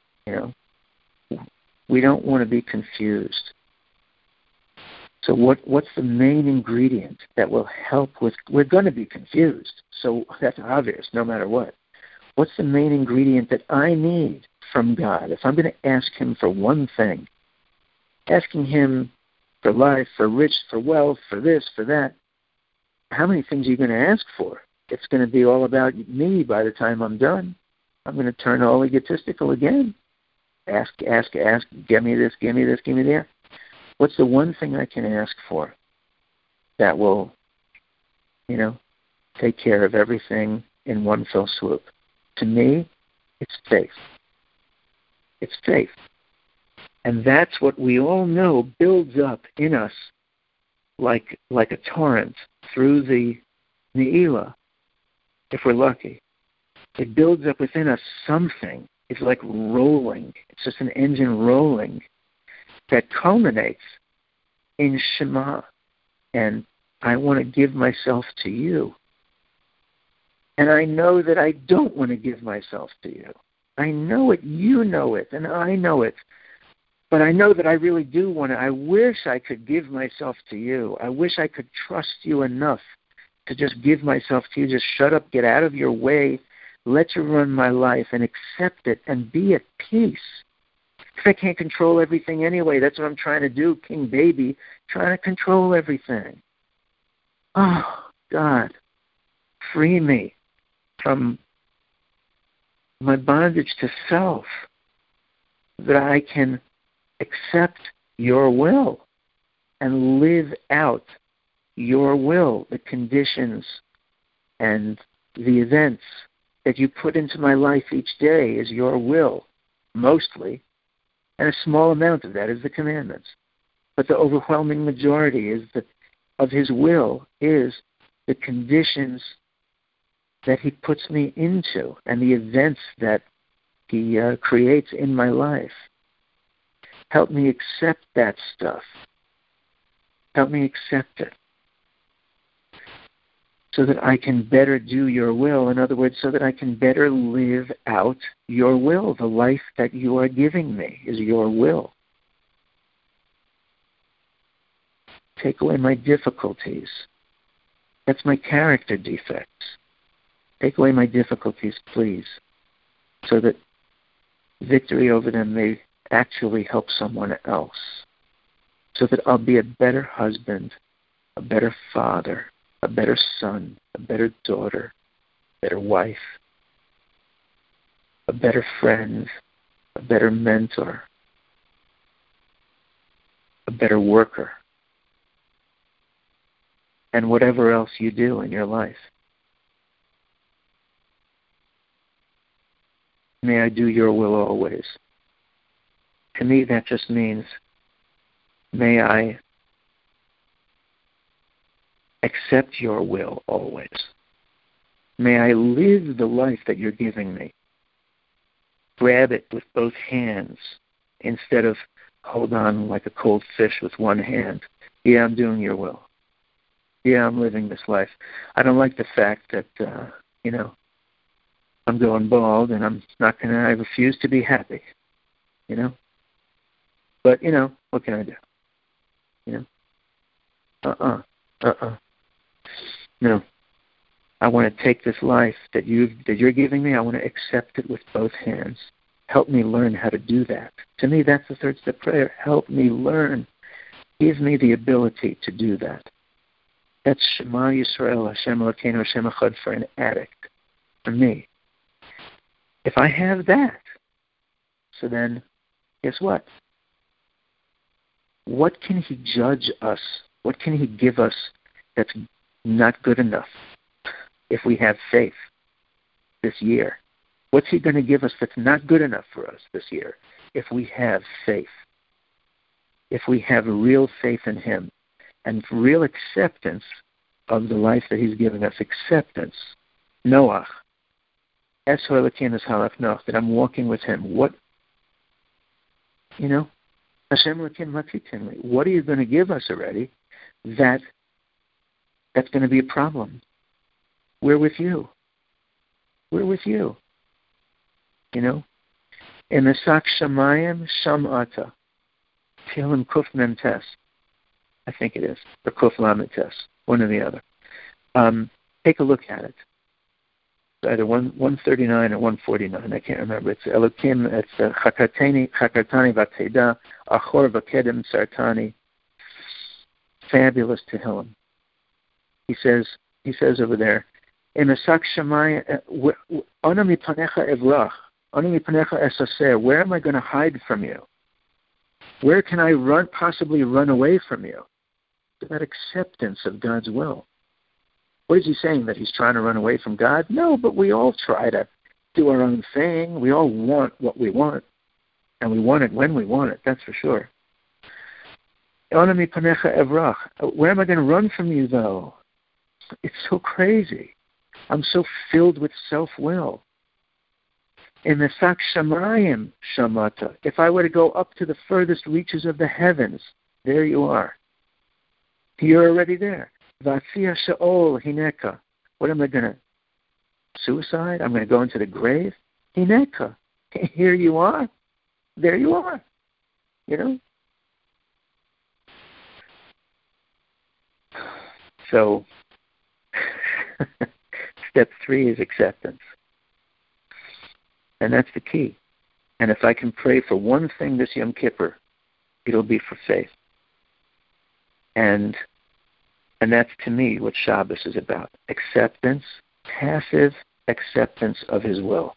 We don't want to be confused. So what's the main ingredient that will help with, we're going to be confused. So that's obvious no matter what. What's the main ingredient that I need from God? If I'm going to ask him for one thing, asking him for life, for rich, for wealth, for this, for that, how many things are you going to ask for? It's going to be all about me by the time I'm done. I'm going to turn all egotistical again. Ask, give me this, give me that. What's the one thing I can ask for that will, take care of everything in one fell swoop? To me, it's faith. It's faith. And that's what we all know builds up in us like a torrent through the Ne'ilah, if we're lucky. It builds up within us something. It's like rolling. It's just an engine rolling that culminates in Shema. And I want to give myself to you. And I know that I don't want to give myself to you. I know it, you know it, and I know it. But I know that I really do want to. I wish I could give myself to you. I wish I could trust you enough to just give myself to you. Just shut up, get out of your way, let you run my life, and accept it and be at peace. If I can't control everything anyway, that's what I'm trying to do, King Baby, trying to control everything. Oh, God, free me from my bondage to self, that I can accept your will and live out your will, the conditions and the events that you put into my life each day is your will, mostly, and a small amount of that is the commandments. But the overwhelming majority of his will is the conditions that he puts me into and the events that he creates in my life. Help me accept that stuff. Help me accept it so that I can better do your will. In other words, so that I can better live out your will. The life that you are giving me is your will. Take away my difficulties. That's my character defects. Take away my difficulties, please, so that victory over them may actually help someone else, so that I'll be a better husband, a better father, a better son, a better daughter, a better wife, a better friend, a better mentor, a better worker, and whatever else you do in your life. May I do your will always. To me, that just means, may I accept your will always. May I live the life that you're giving me. Grab it with both hands instead of hold on like a cold fish with one hand. Yeah, I'm doing your will. Yeah, I'm living this life. I don't like the fact that, I'm going bald and I refuse to be happy, But, what can I do? No. I want to take this life that you're giving me, I want to accept it with both hands. Help me learn how to do that. To me, that's the third step prayer. Help me learn. Give me the ability to do that. That's Shema Yisrael, Hashem Elokeinu, Hashem Echad for an addict, for me. If I have that, so then, guess what? What can he judge us? What can he give us that's not good enough if we have faith this year? What's he going to give us that's not good enough for us this year if we have faith? If we have real faith in him and real acceptance of the life that he's given us, acceptance, Noach, that I'm walking with him. What, Hashem Elokeinu Matzitin, what are you going to give us already that's going to be a problem? We're with you. We're with you. In the Sak Shamayim Shamata, Tehillim Kuf Mem Tes, I think it is, or Kuf Lamed Tes, one or the other. Take a look at it. It's either 139 or 149. I can't remember. It's Elokim. It's Chakatani Vateda Achor Vakedem Sartani. Fabulous Tehillim. He says over there, in the Sak Shamayim, Ana mipanecha evrach, Ana mipanecha esaser. Where am I going to hide from you? Where can I possibly run away from you? That acceptance of God's will. What is he saying? That he's trying to run away from God? No, but we all try to do our own thing. We all want what we want, and we want it when we want it, that's for sure. Where am I going to run from you, though? It's so crazy. I'm so filled with self-will. In the Sak Shamayim Shamata, if I were to go up to the furthest reaches of the heavens, there you are. You're already there. Vatzia Sheol Hineka. What am I going to? Suicide? I'm going to go into the grave? Hineka. Here you are. There you are. you know? So, step 3 is acceptance. And that's the key. And if I can pray for one thing this Yom Kippur, it'll be for faith. And that's, to me, what Shabbos is about. Acceptance, passive acceptance of His will.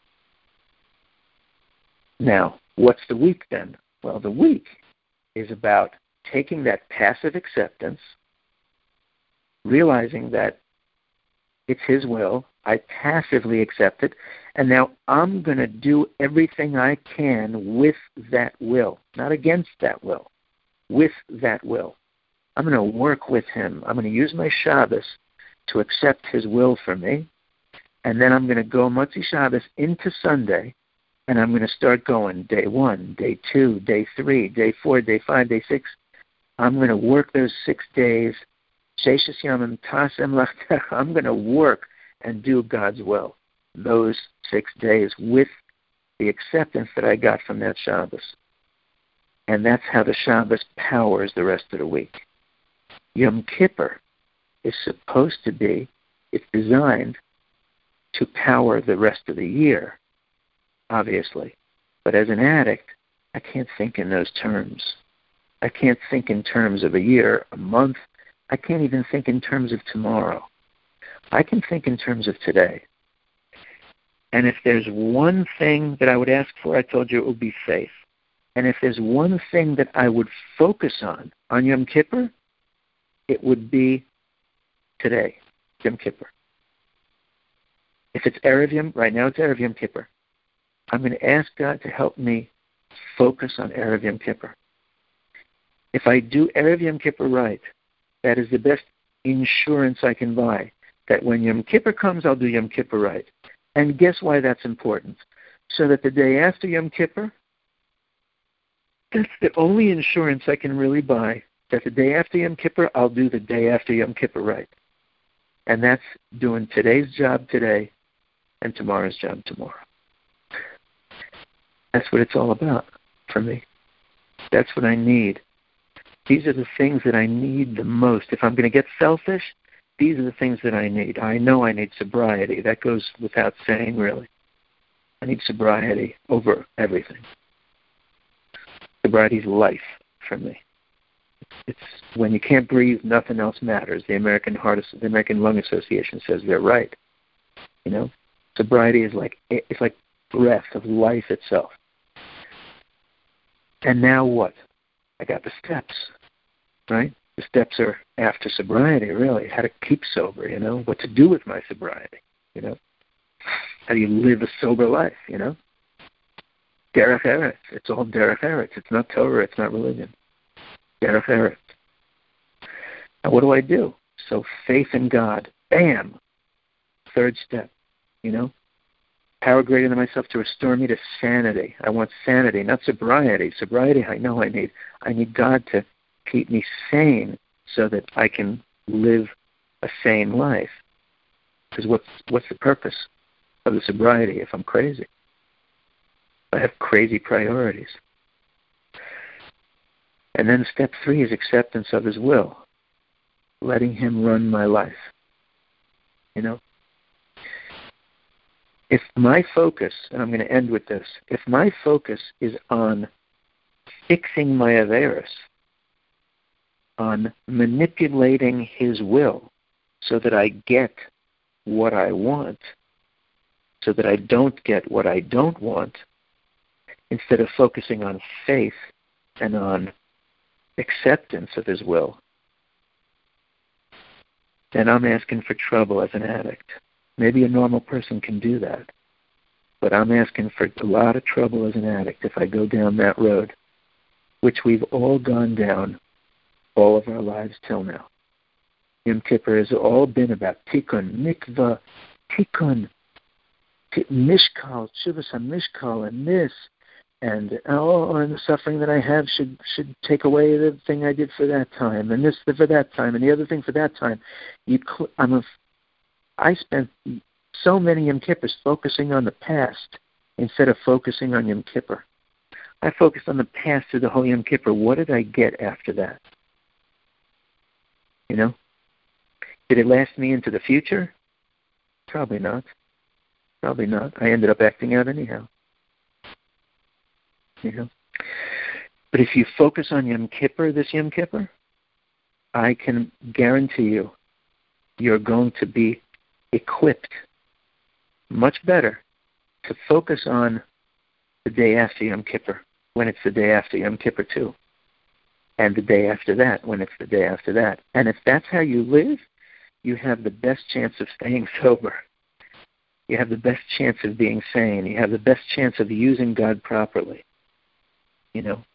Now, what's the week then? Well, the week is about taking that passive acceptance, realizing that it's His will, I passively accept it, and now I'm going to do everything I can with that will, not against that will, with that will. I'm going to work with Him. I'm going to use my Shabbos to accept His will for me, and then I'm going to go Motzi Shabbos into Sunday, and I'm going to start going day 1, day 2, day 3, day 4, day 5, day 6. I'm going to work those 6 days. Sheishas Yamim Tasem Lachtecha. I'm going to work and do God's will those 6 days with the acceptance that I got from that Shabbos. And that's how the Shabbos powers the rest of the week. Yom Kippur is supposed to be, it's designed to power the rest of the year, obviously. But as an addict, I can't think in those terms. I can't think in terms of a year, a month. I can't even think in terms of tomorrow. I can think in terms of today. And if there's one thing that I would ask for, I told you it would be faith. And if there's one thing that I would focus on Yom Kippur, it would be today, Yom Kippur. If it's Erev Yom, right now it's Erev Yom Kippur. I'm going to ask God to help me focus on Erev Yom Kippur. If I do Erev Yom Kippur right, that is the best insurance I can buy, that when Yom Kippur comes, I'll do Yom Kippur right. And guess why that's important? So that the day after Yom Kippur, that's the only insurance I can really buy, that the day after Yom Kippur, I'll do the day after Yom Kippur right. And that's doing today's job today and tomorrow's job tomorrow. That's what it's all about for me. That's what I need. These are the things that I need the most. If I'm going to get selfish, these are the things that I need. I know I need sobriety. That goes without saying, really. I need sobriety over everything. Sobriety is life for me. It's when you can't breathe, nothing else matters. The American Lung Association says they're right. You know, sobriety is like breath of life itself. And now what? I got the steps, right? The steps are after sobriety, really. How to keep sober, you know? What to do with my sobriety, you know? How do you live a sober life, you know? Derech Eretz. It's all Derech Eretz. It's not Torah. It's not religion. Derech Eretz. Now, what do? So faith in God. Bam! Third step, you know? Power greater than myself to restore me to sanity. I want sanity, not sobriety. Sobriety, I know I need. I need God to keep me sane so that I can live a sane life. Because what's the purpose of the sobriety if I'm crazy? I have crazy priorities. And then step 3 is acceptance of His will. Letting Him run my life. You know? If my focus, and I'm going to end with this, if my focus is on fixing my Averis, on manipulating His will so that I get what I want, so that I don't get what I don't want, instead of focusing on faith and on acceptance of His will, then I'm asking for trouble as an addict. Maybe a normal person can do that, but I'm asking for a lot of trouble as an addict if I go down that road, which we've all gone down all of our lives till now. Yom Kippur has all been about tikkun, mikvah, tikkun, mishkal, shivas ha-mishkal, and this, and the suffering that I have should take away the thing I did for that time, and this for that time, and the other thing for that time. I spent so many Yom Kippurs focusing on the past instead of focusing on Yom Kippur. I focused on the past through the whole Yom Kippur. What did I get after that? You know? Did it last me into the future? Probably not. Probably not. I ended up acting out anyhow. You know? But if you focus on Yom Kippur, this Yom Kippur, I can guarantee you, you're going to be equipped much better to focus on the day after Yom Kippur, when it's the day after Yom Kippur too, and the day after that, when it's the day after that. And if that's how you live, you have the best chance of staying sober. You have the best chance of being sane. You have the best chance of using God properly. You know,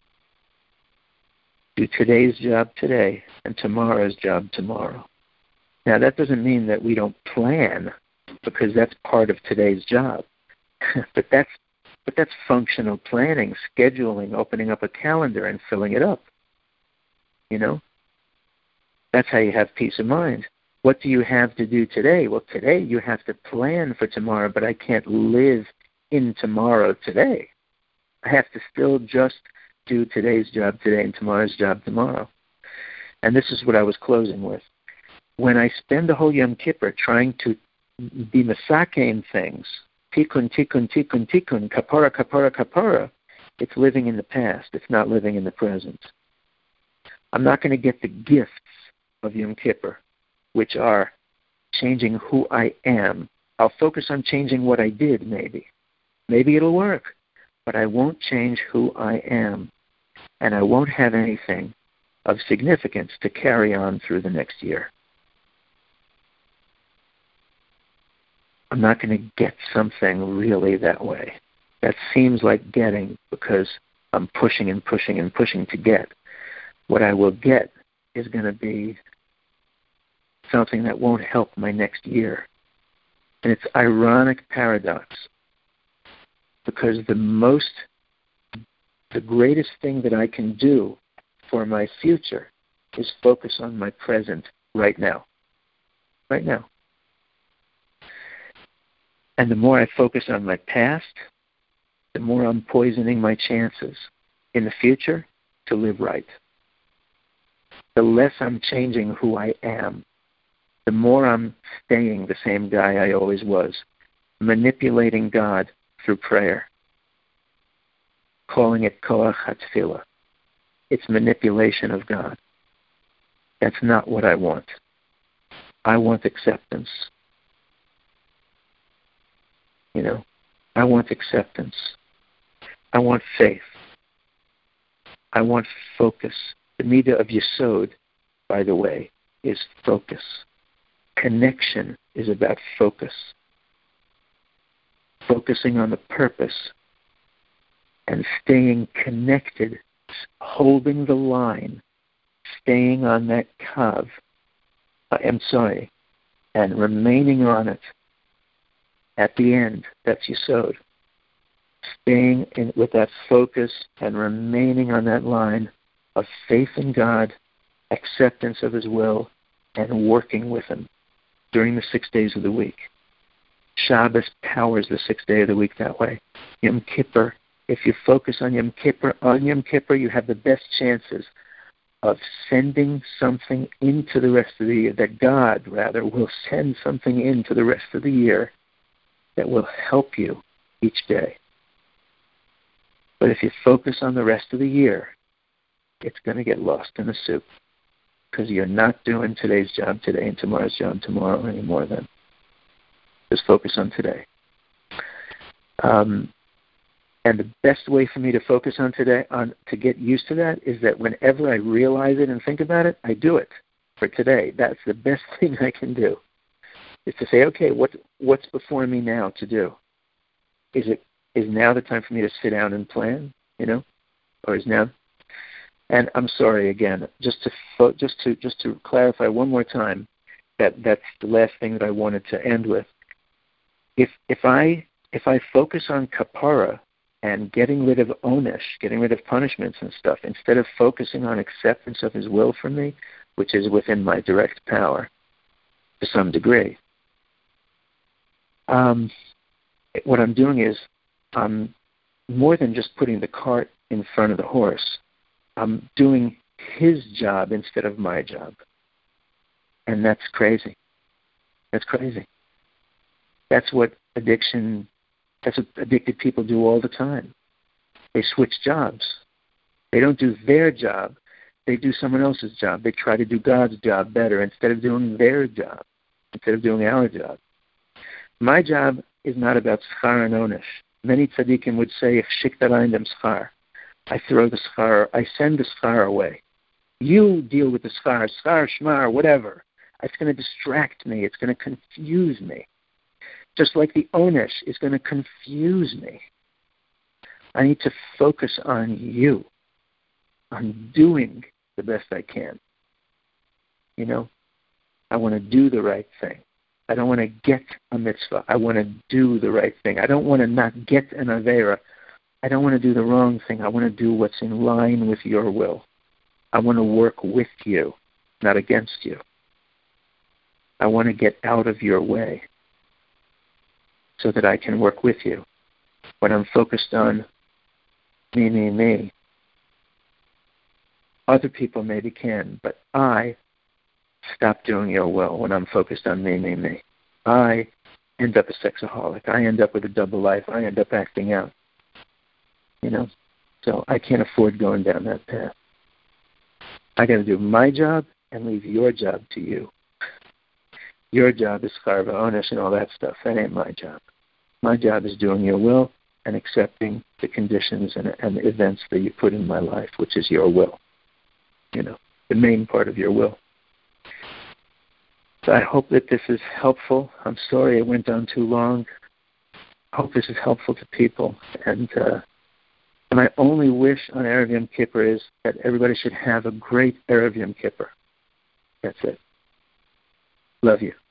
do today's job today and tomorrow's job tomorrow. Now, that doesn't mean that we don't plan, because that's part of today's job. but that's functional planning, scheduling, opening up a calendar and filling it up. You know? That's how you have peace of mind. What do you have to do today? Well, today you have to plan for tomorrow, but I can't live in tomorrow today. I have to still just do today's job today and tomorrow's job tomorrow. And this is what I was closing with. When I spend the whole Yom Kippur trying to be masakein things, tikkun, tikkun, tikkun, tikkun, kapara, kapara, kapara, it's living in the past. It's not living in the present. I'm not going to get the gifts of Yom Kippur, which are changing who I am. I'll focus on changing what I did, maybe. Maybe it'll work, but I won't change who I am. And I won't have anything of significance to carry on through the next year. I'm not going to get something really that way. That seems like getting because I'm pushing and pushing and pushing to get. What I will get is going to be something that won't help my next year. And it's ironic paradox, because the greatest thing that I can do for my future is focus on my present right now. Right now. And the more I focus on my past, the more I'm poisoning my chances in the future to live right. The less I'm changing who I am, the more I'm staying the same guy I always was, manipulating God through prayer, calling it koach hatfilah. It's manipulation of God. That's not what I want. I want acceptance. You know, I want acceptance. I want faith. I want focus. The midah of Yesod, by the way, is focus. Connection is about focus. Focusing on the purpose and staying connected, holding the line, staying on that kav, and remaining on it. At the end, that's Yesod. Staying in with that focus and remaining on that line of faith in God, acceptance of His will, and working with Him during the 6 days of the week. Shabbos powers the 6th day of the week that way. Yom Kippur, if you focus on Yom Kippur, you have the best chances of sending something into the rest of the year, that God, rather, will send something into the rest of the year that will help you each day. But if you focus on the rest of the year, it's going to get lost in the soup, because you're not doing today's job today and tomorrow's job tomorrow anymore then. Just focus on today. And the best way for me to focus on today, to get used to that, is that whenever I realize it and think about it, I do it for today. That's the best thing I can do. Is to say, okay, what's before me now to do? Is now the time for me to sit down and plan, or is now? And I'm sorry again, just to clarify one more time, that's the last thing that I wanted to end with. If I focus on kapara and getting rid of onesh, getting rid of punishments and stuff, instead of focusing on acceptance of His will for me, which is within my direct power to some degree, what I'm doing is I'm more than just putting the cart in front of the horse. I'm doing his job instead of my job. And that's crazy. That's crazy. That's what addicted people do all the time. They switch jobs. They don't do their job. They do someone else's job. They try to do God's job better instead of doing their job, instead of doing our job. My job is not about schar and onish. Many tzaddikim would say, "Ich schick da rein dem schar." I throw the schar. I send the schar away. You deal with the schar, shmar, whatever. It's going to distract me. It's going to confuse me. Just like the onish is going to confuse me. I need to focus on you, on doing the best I can. I want to do the right thing. I don't want to get a mitzvah. I want to do the right thing. I don't want to not get an avera. I don't want to do the wrong thing. I want to do what's in line with your will. I want to work with you, not against you. I want to get out of your way so that I can work with you. When I'm focused on me, other people maybe can, but I stop doing your will when I'm focused on me. I end up a sexaholic. I end up with a double life. I end up acting out. So I can't afford going down that path. I got to do my job and leave your job to you. Your job is charva onish and all that stuff. That ain't my job. My job is doing your will and accepting the conditions and the events that you put in my life, which is your will. The main part of your will. So I hope that this is helpful. I'm sorry it went on too long. I hope this is helpful to people. And my only wish on Erev Yom Kippur is that everybody should have a great Erev Yom Kippur. That's it. Love you.